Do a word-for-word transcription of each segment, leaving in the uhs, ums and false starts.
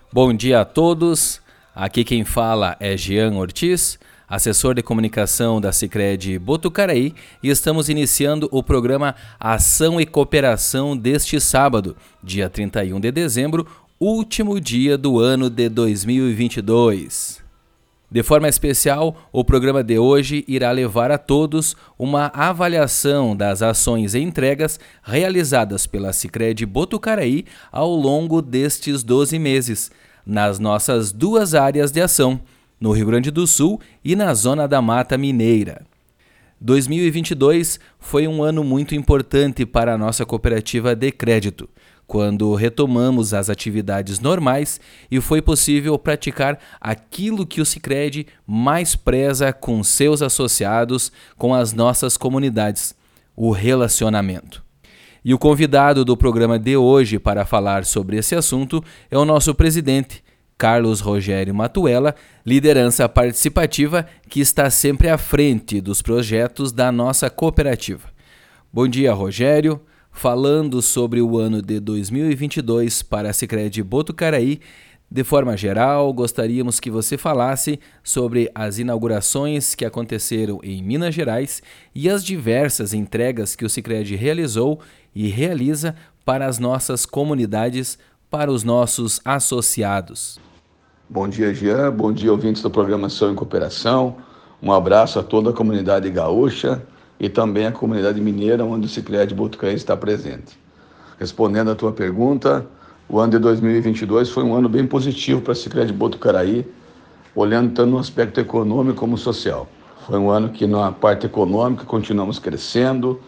Bom dia a todos, aqui quem fala é Jean Ortiz, assessor de comunicação da Sicredi Botucaraí, e estamos iniciando o programa Ação e Cooperação deste sábado, dia trinta e um de dezembro, último dia do ano de dois mil e vinte e dois. De forma especial, o programa de hoje irá levar a todos uma avaliação das ações e entregas realizadas pela Sicredi Botucaraí ao longo destes doze meses, nas nossas duas áreas de ação, no Rio Grande do Sul e na Zona da Mata Mineira. dois mil e vinte e dois foi um ano muito importante para a nossa cooperativa de crédito, quando retomamos as atividades normais e foi possível praticar aquilo que o Sicredi mais preza com seus associados, com as nossas comunidades, o relacionamento. E o convidado do programa de hoje para falar sobre esse assunto é o nosso presidente, Carlos Rogério Matuella, liderança participativa que está sempre à frente dos projetos da nossa cooperativa. Bom dia, Rogério. Falando sobre o ano de dois mil e vinte e dois para a Sicredi Botucaraí, de forma geral, gostaríamos que você falasse sobre as inaugurações que aconteceram em Minas Gerais e as diversas entregas que o Sicredi realizou e realiza para as nossas comunidades, para os nossos associados. Bom dia, Jean. Bom dia, ouvintes do programa Ação e Cooperação. Um abraço a toda a comunidade gaúcha e também a comunidade mineira, onde o Sicredi Botucaraí está presente. Respondendo à tua pergunta, o ano de dois mil e vinte e dois foi um ano bem positivo para a Sicredi Botucaraí, olhando tanto no aspecto econômico como social. Foi um ano que, na parte econômica, continuamos crescendo,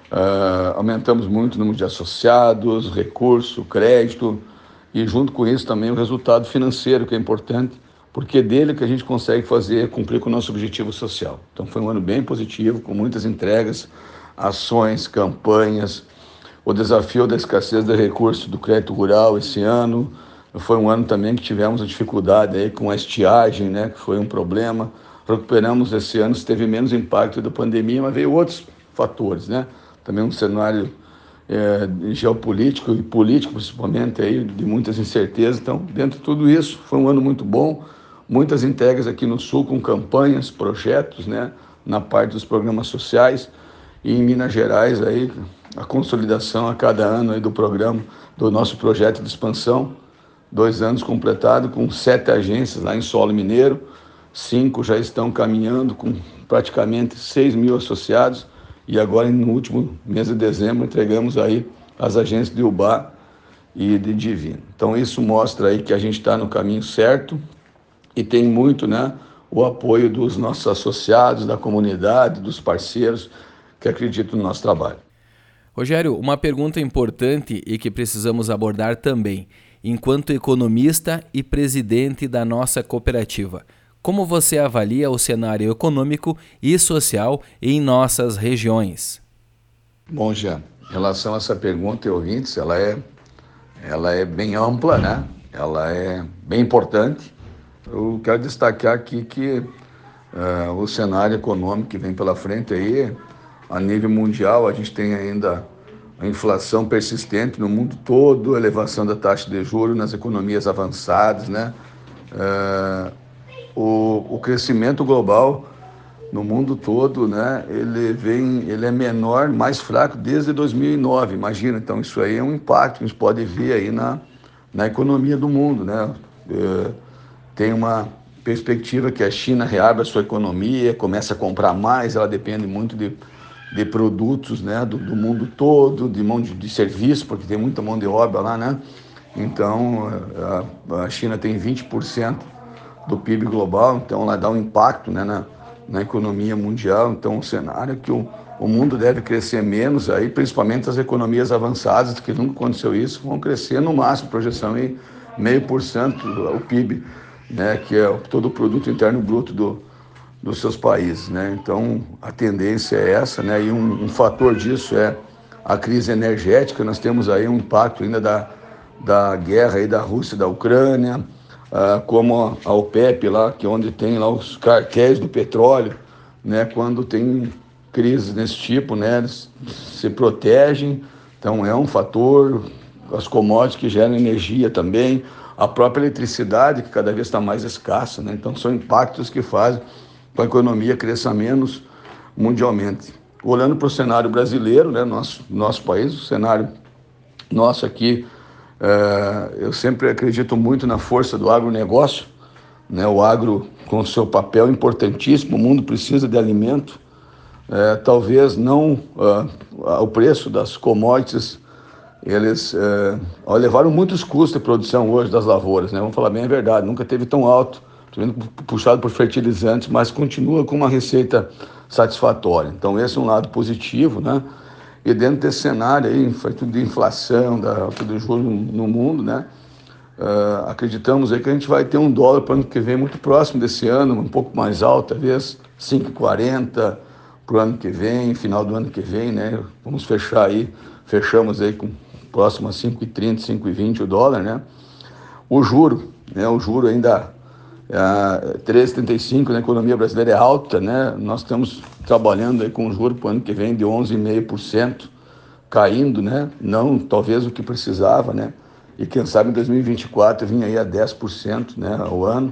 uh, aumentamos muito o número de associados, recurso, crédito, e junto com isso também o resultado financeiro, que é importante, porque é dele que a gente consegue fazer, cumprir com o nosso objetivo social. Então foi um ano bem positivo, com muitas entregas, ações, campanhas. O desafio da escassez de recursos do crédito rural esse ano foi um ano também que tivemos a dificuldade aí com a estiagem, né, que foi um problema. Recuperamos esse ano, teve menos impacto da pandemia, mas veio outros fatores, né? Também um cenário é, geopolítico e político, principalmente, aí, de muitas incertezas. Então, dentro de tudo isso, foi um ano muito bom. Muitas entregas aqui no Sul com campanhas, projetos, né, na parte dos programas sociais, e em Minas Gerais aí, a consolidação a cada ano aí do programa, do nosso projeto de expansão, dois anos completado com sete agências lá em solo mineiro, cinco já estão caminhando com praticamente seis mil associados, e agora no último mês de dezembro entregamos aí as agências de Ubá e de Divino. Então isso mostra aí que a gente está no caminho certo, e tem muito, né, o apoio dos nossos associados, da comunidade, dos parceiros que acreditam no nosso trabalho. Rogério, uma pergunta importante e que precisamos abordar também, enquanto economista e presidente da nossa cooperativa. Como você avalia o cenário econômico e social em nossas regiões? Bom, Jean, em relação a essa pergunta, ouvintes, ela é, ela é bem ampla, né? Ela é bem importante. Eu quero destacar aqui que uh, o cenário econômico que vem pela frente aí, a nível mundial, a gente tem ainda a inflação persistente no mundo todo, a elevação da taxa de juros nas economias avançadas, né? Uh, o, o crescimento global no mundo todo, né? Ele vem, ele é menor, mais fraco desde dois mil e nove, imagina. Então isso aí é um impacto que a gente pode ver aí na, na economia do mundo, né? Uh, Tem uma perspectiva que a China reabra a sua economia, comece a comprar mais, ela depende muito de, de produtos, né, do, do mundo todo, de mão de, de serviço, porque tem muita mão de obra lá, né? Então, a, a China tem vinte por cento do P I B global, então ela dá um impacto, né, na, na economia mundial. Então, o cenário é que o, o mundo deve crescer menos, aí, principalmente as economias avançadas, que nunca aconteceu isso, vão crescer no máximo, projeção aí, meio por cento o P I B, né, que é todo o produto interno bruto do, dos seus países, né? Então a tendência é essa, né? E um, um fator disso é a crise energética. Nós temos aí um impacto ainda da, da guerra aí da Rússia e da Ucrânia, ah, como a OPEP lá, que é onde tem lá os cartéis do petróleo, né? Quando tem crises desse tipo, né, eles se protegem. Então é um fator. As commodities que geram energia também, a própria eletricidade, que cada vez está mais escassa, né? Então são impactos que fazem com a economia cresça menos mundialmente. Olhando para o cenário brasileiro, né, nosso, nosso país, o cenário nosso aqui, é, eu sempre acredito muito na força do agronegócio, né? O agro com seu papel importantíssimo, o mundo precisa de alimento, é, talvez não uh, o preço das commodities, eles é, levaram muitos custos de produção hoje das lavouras, né? Vamos falar bem a verdade, nunca teve tão alto, puxado por fertilizantes, mas continua com uma receita satisfatória. Então esse é um lado positivo, né? E dentro desse cenário aí, de inflação, da alta do juros no mundo, né? Uh, acreditamos aí que a gente vai ter um dólar para o ano que vem muito próximo desse ano, um pouco mais alto, talvez cinco e quarenta para o ano que vem, final do ano que vem, né? Vamos fechar aí, fechamos aí com próximo a cinco e trinta, cinco e vinte o dólar, né? O juro, né? O juro ainda é, três vírgula trinta e cinco na economia brasileira é alta, né? Nós estamos trabalhando aí com o juro para o ano que vem de onze vírgula cinco por cento, caindo, né? Não talvez o que precisava, né? E quem sabe em dois mil e vinte e quatro vinha aí a dez por cento, né, ao ano.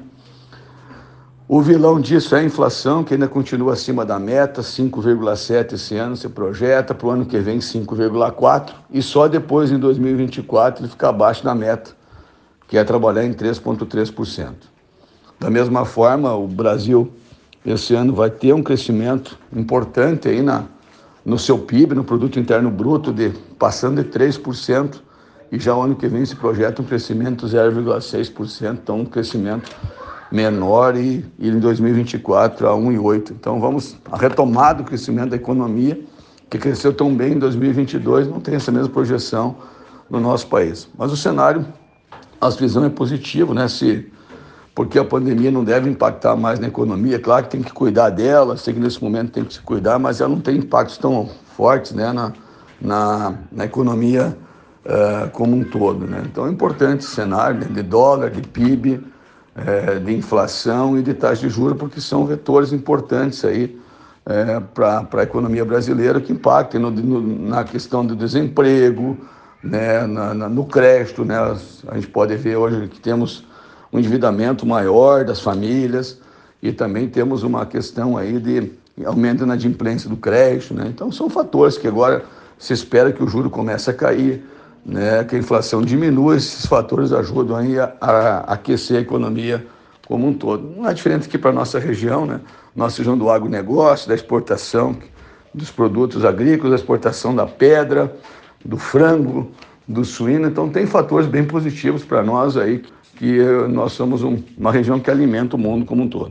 O vilão disso é a inflação, que ainda continua acima da meta, cinco vírgula sete esse ano se projeta, para o ano que vem cinco vírgula quatro, e só depois em dois mil e vinte e quatro ele fica abaixo da meta, que é trabalhar em três vírgula três por cento. Da mesma forma, o Brasil esse ano vai ter um crescimento importante aí na, no seu P I B, no Produto Interno Bruto, de, passando de três por cento, e já o ano que vem se projeta um crescimento zero vírgula seis por cento, então um crescimento menor, e, e em dois mil e vinte e quatro a um vírgula oito por cento. Então vamos, a retomada do crescimento da economia, que cresceu tão bem em dois mil e vinte e dois, não tem essa mesma projeção no nosso país. Mas o cenário, a visão é positivo, né? Se, porque a pandemia não deve impactar mais na economia, claro que tem que cuidar dela, sei que nesse momento tem que se cuidar, mas ela não tem impactos tão fortes, né, na, na, na economia uh, como um todo, né? Então é importante esse cenário, né, de dólar, de P I B, uh, de inflação e de taxa de juros, porque são vetores importantes aí uh, para a economia brasileira, que impactam no, no, na questão do desemprego, né, na, na, no crédito, né? A gente pode ver hoje que temos um endividamento maior das famílias, e também temos uma questão aí de aumento na inadimplência do crédito, né? Então são fatores que agora se espera que o juro comece a cair, né? Que a inflação diminua, esses fatores ajudam aí a, a aquecer a economia como um todo. Não é diferente aqui para a nossa região, né? Nossa região do agronegócio, da exportação dos produtos agrícolas, da exportação da pedra, do frango, do suíno. Então tem fatores bem positivos para nós aí, que nós somos um, uma região que alimenta o mundo como um todo.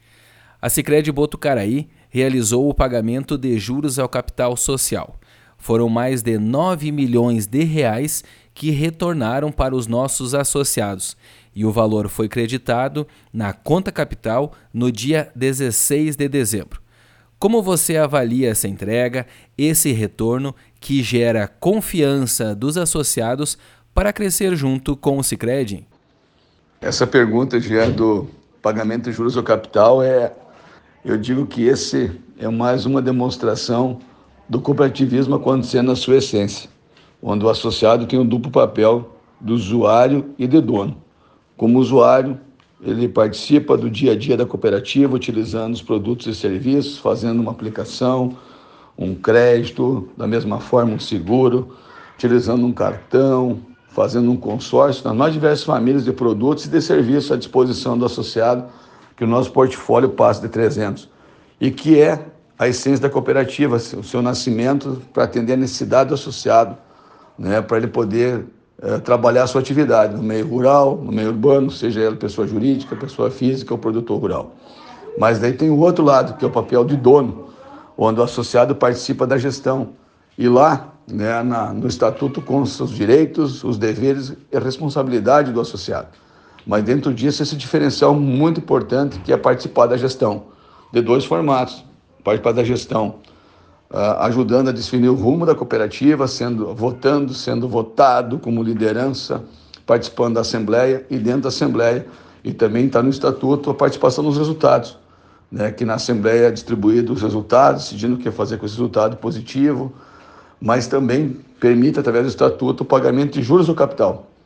A Sicredi Botucaraí realizou o pagamento de juros ao capital social. Foram mais de nove milhões de reais que retornaram para os nossos associados, e o valor foi creditado na conta capital no dia dezesseis de dezembro. Como você avalia essa entrega, esse retorno que gera confiança dos associados para crescer junto com o Sicredi? Essa pergunta já do pagamento de juros ao capital, é, eu digo que esse é mais uma demonstração do cooperativismo acontecendo na sua essência, onde o associado tem o duplo papel do usuário e de dono. Como usuário, ele participa do dia a dia da cooperativa, utilizando os produtos e serviços, fazendo uma aplicação, um crédito, da mesma forma um seguro, utilizando um cartão, fazendo um consórcio nas mais diversas famílias de produtos e de serviços à disposição do associado, que o nosso portfólio passa de trezentos, e que é a essência da cooperativa, o seu nascimento para atender a necessidade do associado, né, para ele poder é, trabalhar a sua atividade no meio rural, no meio urbano, seja ele pessoa jurídica, pessoa física ou produtor rural. Mas daí tem o outro lado, que é o papel de dono, onde o associado participa da gestão. E lá, né, na, no estatuto constam os direitos, os deveres e a responsabilidade do associado. Mas dentro disso, esse diferencial muito importante, que é participar da gestão, de dois formatos. Participar da gestão, uh, ajudando a definir o rumo da cooperativa, sendo, votando, sendo votado como liderança, participando da assembleia, e dentro da assembleia, e também está no estatuto, a participação nos resultados, né, que na assembleia é distribuído os resultados, decidindo o que fazer com esse resultado positivo, mas também permite, através do estatuto, o pagamento de juros do capital,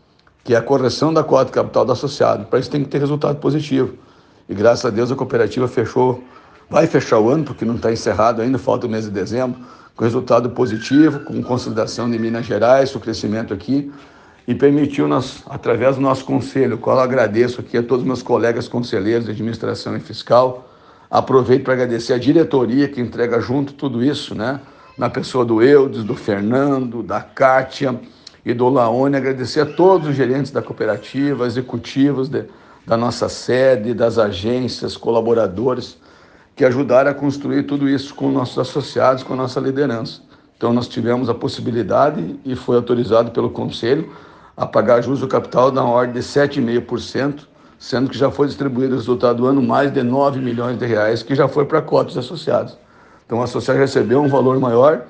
que é a correção da cota de capital do associado. Para isso tem que ter resultado positivo. E graças a Deus a cooperativa fechou, vai fechar o ano, porque não está encerrado ainda, falta o mês de dezembro, com resultado positivo, com consolidação de Minas Gerais, o crescimento aqui, e permitiu, nós, através do nosso conselho, o qual eu agradeço aqui a todos os meus colegas conselheiros de administração e fiscal, aproveito para agradecer a diretoria que entrega junto tudo isso, né? Na pessoa do Eudes, do Fernando, da Kátia e do Laone, agradecer a todos os gerentes da cooperativa, executivos de, da nossa sede, das agências, colaboradores, que ajudaram a construir tudo isso com nossos associados, com a nossa liderança. Então nós tivemos a possibilidade e foi autorizado pelo Conselho a pagar juros do capital na ordem de sete vírgula cinco por cento, sendo que já foi distribuído o resultado do ano mais de nove milhões de reais, que já foi para cotas associados. Então o associado recebeu um valor maior,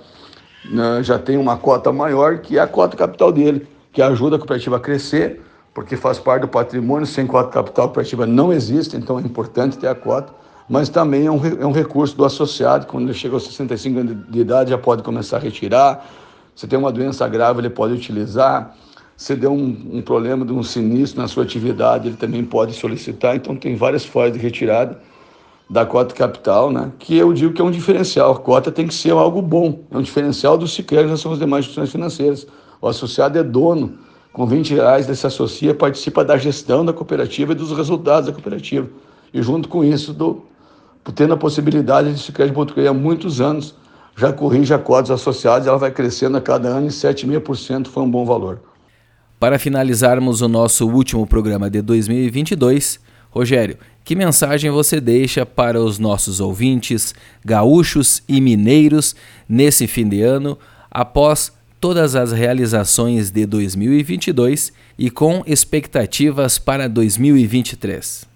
né, já tem uma cota maior, que é a cota capital dele, que ajuda a cooperativa a crescer, porque faz parte do patrimônio, sem cota capital a cooperativa não existe, então é importante ter a cota, mas também é um, é um recurso do associado, quando ele chega aos sessenta e cinco anos de idade já pode começar a retirar, se tem uma doença grave ele pode utilizar, se deu um, um problema de um sinistro na sua atividade ele também pode solicitar, então tem várias formas de retirada da cota capital, né? Que eu digo que é um diferencial, a cota tem que ser algo bom, é um diferencial do Sicredi em relação às demais instituições financeiras. O associado é dono, com vinte reais ele se associa, participa da gestão da cooperativa e dos resultados da cooperativa, e junto com isso do tendo a possibilidade de Sicredi Botucatu há muitos anos, já corrige a cotas associadas, ela vai crescendo a cada ano e sete vírgula cinco por cento foi um bom valor. Para finalizarmos o nosso último programa de dois mil e vinte e dois, Rogério, que mensagem você deixa para os nossos ouvintes, gaúchos e mineiros, nesse fim de ano, após todas as realizações de dois mil e vinte e dois e com expectativas para dois mil e vinte e três?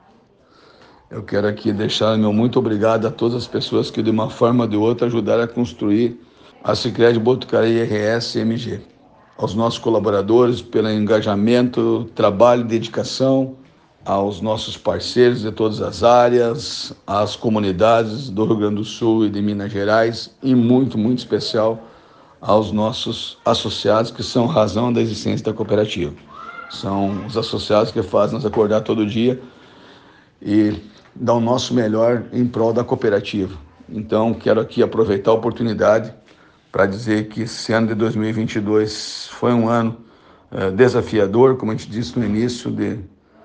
Eu quero aqui deixar meu muito obrigado a todas as pessoas que de uma forma ou de outra ajudaram a construir a Sicredi Botucatu R S M G. Aos nossos colaboradores pelo engajamento, trabalho e dedicação, aos nossos parceiros de todas as áreas, às comunidades do Rio Grande do Sul e de Minas Gerais e muito, muito especial aos nossos associados que são razão da existência da cooperativa. São os associados que fazem nos acordar todo dia e dar o nosso melhor em prol da cooperativa. Então, quero aqui aproveitar a oportunidade para dizer que esse ano de dois mil e vinte e dois foi um ano eh, desafiador, como a gente disse no início, de,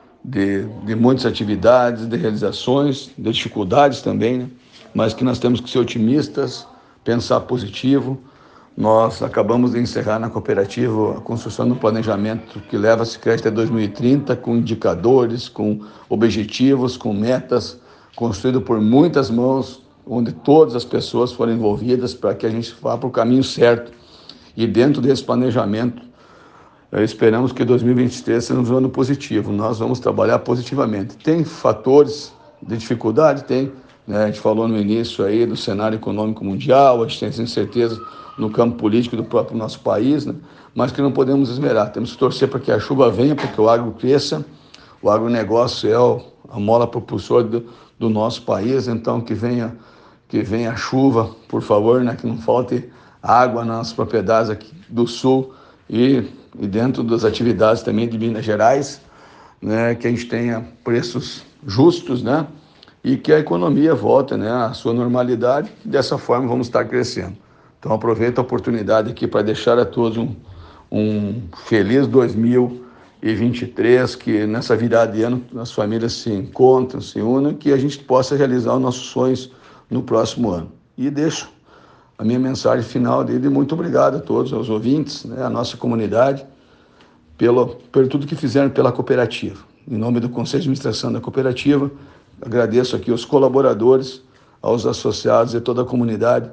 de, de muitas atividades, de realizações, de dificuldades também, né? Mas que nós temos que ser otimistas, pensar positivo. Nós acabamos de encerrar na cooperativa a construção de um planejamento que leva a Sicredi até dois mil e trinta, com indicadores, com objetivos, com metas, construído por muitas mãos, onde todas as pessoas foram envolvidas para que a gente vá para o caminho certo. E dentro desse planejamento, esperamos que dois mil e vinte e três seja um ano positivo. Nós vamos trabalhar positivamente. Tem fatores de dificuldade? Tem. Né? A gente falou no início aí do cenário econômico mundial, a gente tem incerteza no campo político do próprio nosso país, né? Mas que não podemos esmerar. Temos que torcer para que a chuva venha, para que o agro cresça. O agronegócio é o, a mola propulsora do, do nosso país, então que venha, que venha a chuva, por favor, né? Que não falte água nas propriedades aqui do Sul e, e dentro das atividades também de Minas Gerais, né? Que a gente tenha preços justos, né? E que a economia volte, né, à sua normalidade. Dessa forma vamos estar crescendo. Então aproveito a oportunidade aqui para deixar a todos um, um feliz dois mil e vinte e três, que nessa virada de ano as famílias se encontrem, se unam, que a gente possa realizar os nossos sonhos no próximo ano. E deixo a minha mensagem final dele, muito obrigado a todos, aos ouvintes, né, a nossa comunidade, pelo, por tudo que fizeram pela cooperativa. Em nome do Conselho de Administração da Cooperativa, agradeço aqui aos colaboradores, aos associados e toda a comunidade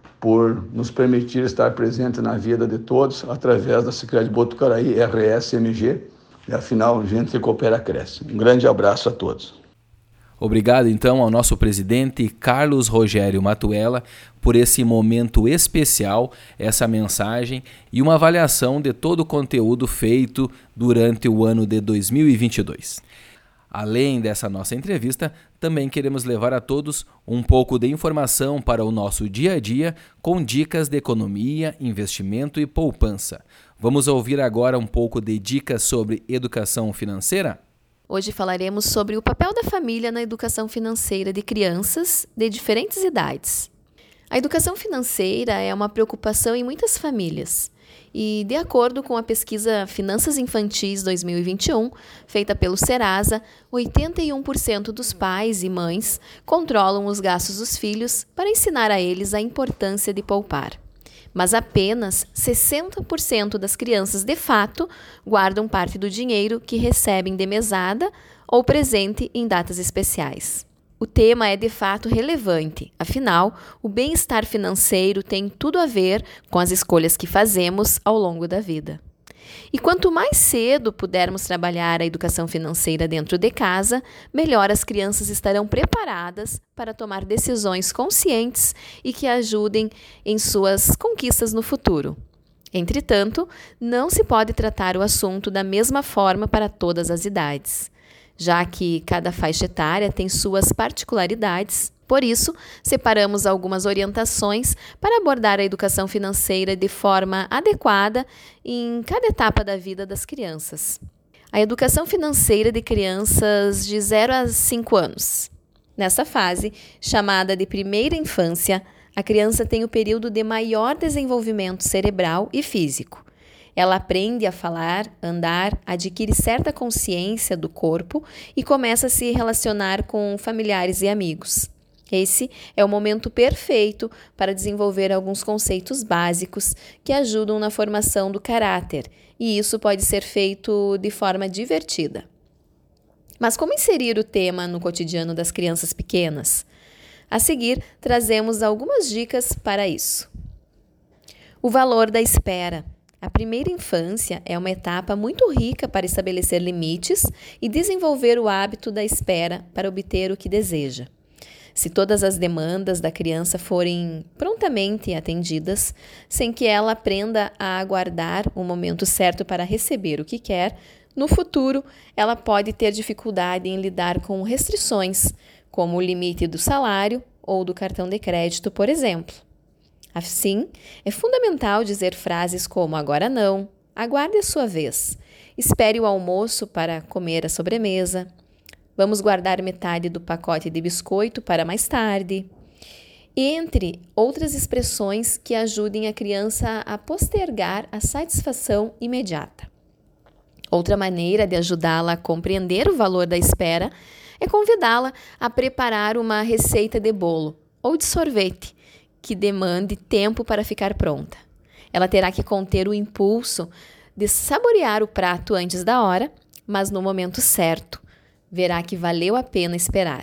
por nos permitir estar presente na vida de todos através da Sicredi Botucatu R S M G. E afinal, gente que coopera cresce. Um grande abraço a todos. Obrigado então ao nosso presidente Carlos Rogério Matuella por esse momento especial, essa mensagem e uma avaliação de todo o conteúdo feito durante o ano de dois mil e vinte e dois. Além dessa nossa entrevista, também queremos levar a todos um pouco de informação para o nosso dia a dia com dicas de economia, investimento e poupança. Vamos ouvir agora um pouco de dicas sobre educação financeira? Hoje falaremos sobre o papel da família na educação financeira de crianças de diferentes idades. A educação financeira é uma preocupação em muitas famílias. E, de acordo com a pesquisa Finanças Infantis dois mil e vinte e um, feita pelo Serasa, oitenta e um por cento dos pais e mães controlam os gastos dos filhos para ensinar a eles a importância de poupar. Mas apenas sessenta por cento das crianças, de fato, guardam parte do dinheiro que recebem de mesada ou presente em datas especiais. O tema é de fato relevante, afinal, o bem-estar financeiro tem tudo a ver com as escolhas que fazemos ao longo da vida. E quanto mais cedo pudermos trabalhar a educação financeira dentro de casa, melhor as crianças estarão preparadas para tomar decisões conscientes e que ajudem em suas conquistas no futuro. Entretanto, não se pode tratar o assunto da mesma forma para todas as idades, já que cada faixa etária tem suas particularidades. Por isso, separamos algumas orientações para abordar a educação financeira de forma adequada em cada etapa da vida das crianças. A educação financeira de crianças de zero a cinco anos. Nessa fase, chamada de primeira infância, a criança tem o período de maior desenvolvimento cerebral e físico. Ela aprende a falar, andar, adquire certa consciência do corpo e começa a se relacionar com familiares e amigos. Esse é o momento perfeito para desenvolver alguns conceitos básicos que ajudam na formação do caráter, e isso pode ser feito de forma divertida. Mas como inserir o tema no cotidiano das crianças pequenas? A seguir, trazemos algumas dicas para isso. O valor da espera. A primeira infância é uma etapa muito rica para estabelecer limites e desenvolver o hábito da espera para obter o que deseja. Se todas as demandas da criança forem prontamente atendidas, sem que ela aprenda a aguardar o momento certo para receber o que quer, no futuro ela pode ter dificuldade em lidar com restrições, como o limite do salário ou do cartão de crédito, por exemplo. Assim, é fundamental dizer frases como agora não, aguarde a sua vez, espere o almoço para comer a sobremesa, vamos guardar metade do pacote de biscoito para mais tarde, entre outras expressões que ajudem a criança a postergar a satisfação imediata. Outra maneira de ajudá-la a compreender o valor da espera é convidá-la a preparar uma receita de bolo ou de sorvete, que demande tempo para ficar pronta. Ela terá que conter o impulso de saborear o prato antes da hora, mas no momento certo. Verá que valeu a pena esperar.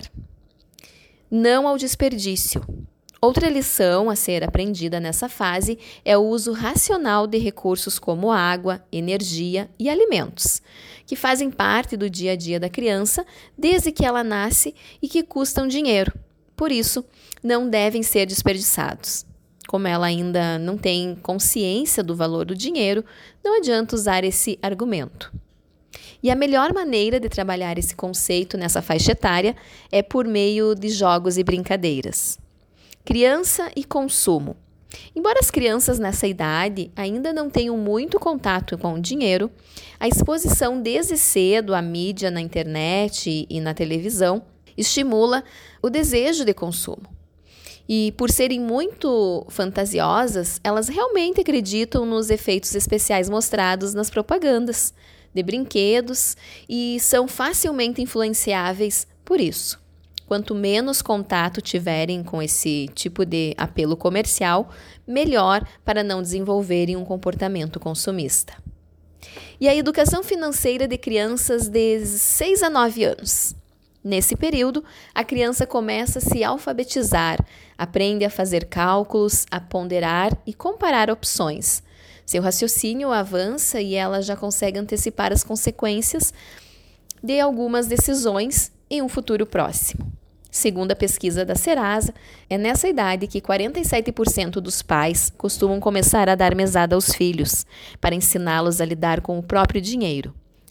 Não ao desperdício. Outra lição a ser aprendida nessa fase é o uso racional de recursos como água, energia e alimentos, que fazem parte do dia a dia da criança desde que ela nasce e que custam dinheiro. Por isso, não devem ser desperdiçados. Como ela ainda não tem consciência do valor do dinheiro, não adianta usar esse argumento. E a melhor maneira de trabalhar esse conceito nessa faixa etária é por meio de jogos e brincadeiras. Criança e consumo. Embora as crianças nessa idade ainda não tenham muito contato com o dinheiro, a exposição desde cedo à mídia na internet e na televisão estimula o desejo de consumo. E por serem muito fantasiosas, elas realmente acreditam nos efeitos especiais mostrados nas propagandas de brinquedos e são facilmente influenciáveis por isso. Quanto menos contato tiverem com esse tipo de apelo comercial, melhor para não desenvolverem um comportamento consumista. E a educação financeira de crianças de seis a nove anos. Nesse período, a criança começa a se alfabetizar, aprende a fazer cálculos, a ponderar e comparar opções. Seu raciocínio avança e ela já consegue antecipar as consequências de algumas decisões em um futuro próximo. Segundo a pesquisa da Serasa, é nessa idade que quarenta e sete por cento dos pais costumam começar a dar mesada aos filhos, para ensiná-los a lidar com o próprio dinheiro.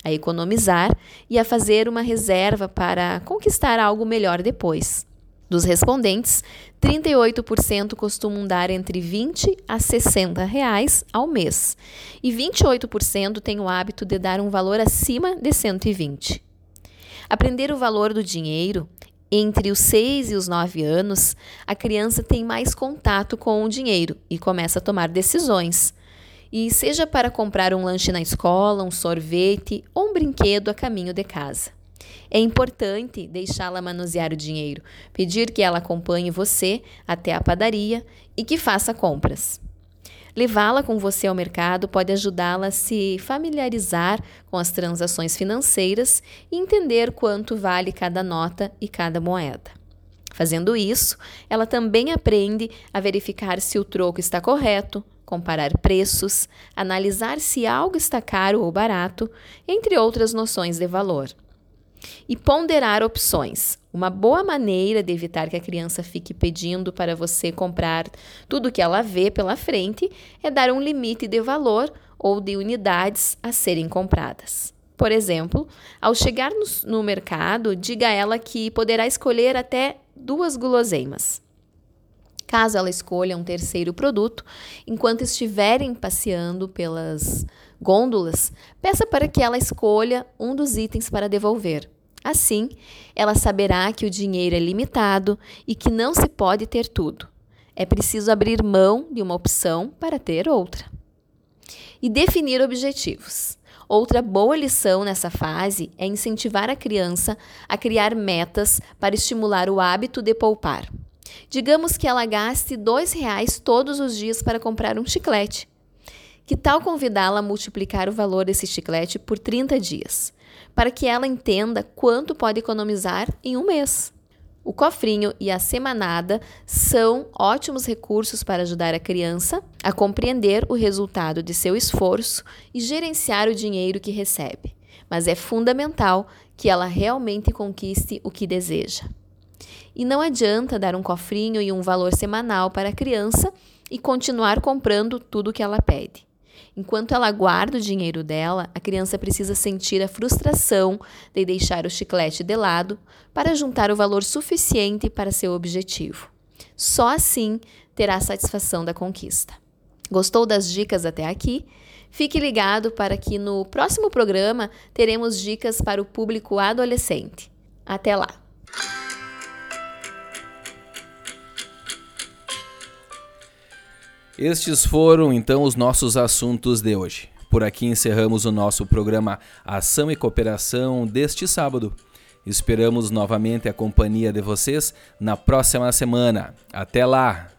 a economizar e a fazer uma reserva para conquistar algo melhor depois. Dos respondentes, trinta e oito por cento costumam dar entre vinte a sessenta reais ao mês e vinte e oito por cento têm o hábito de dar um valor acima de cento e vinte. Aprender o valor do dinheiro. Entre os seis e os nove anos, a criança tem mais contato com o dinheiro e começa a tomar decisões. E seja para comprar um lanche na escola, um sorvete ou um brinquedo a caminho de casa. É importante deixá-la manusear o dinheiro, pedir que ela acompanhe você até a padaria e que faça compras. Levá-la com você ao mercado pode ajudá-la a se familiarizar com as transações financeiras e entender quanto vale cada nota e cada moeda. Fazendo isso, ela também aprende a verificar se o troco está correto, comparar preços, analisar se algo está caro ou barato, entre outras noções de valor. E ponderar opções. Uma boa maneira de evitar que a criança fique pedindo para você comprar tudo que ela vê pela frente é dar um limite de valor ou de unidades a serem compradas. Por exemplo, ao chegar no, no mercado, diga a ela que poderá escolher até duas guloseimas. Caso ela escolha um terceiro produto, enquanto estiverem passeando pelas gôndolas, peça para que ela escolha um dos itens para devolver. Assim, ela saberá que o dinheiro é limitado e que não se pode ter tudo. É preciso abrir mão de uma opção para ter outra. E definir objetivos. Outra boa lição nessa fase é incentivar a criança a criar metas para estimular o hábito de poupar. Digamos que ela gaste dois reais todos os dias para comprar um chiclete. Que tal convidá-la a multiplicar o valor desse chiclete por trinta dias, para que ela entenda quanto pode economizar em um mês? O cofrinho e a semanada são ótimos recursos para ajudar a criança a compreender o resultado de seu esforço e gerenciar o dinheiro que recebe. Mas é fundamental que ela realmente conquiste o que deseja. E não adianta dar um cofrinho e um valor semanal para a criança e continuar comprando tudo o que ela pede. Enquanto ela guarda o dinheiro dela, a criança precisa sentir a frustração de deixar o chiclete de lado para juntar o valor suficiente para seu objetivo. Só assim terá a satisfação da conquista. Gostou das dicas até aqui? Fique ligado para que no próximo programa teremos dicas para o público adolescente. Até lá! Estes foram, então, os nossos assuntos de hoje. Por aqui encerramos o nosso programa Ação e Cooperação deste sábado. Esperamos novamente a companhia de vocês na próxima semana. Até lá!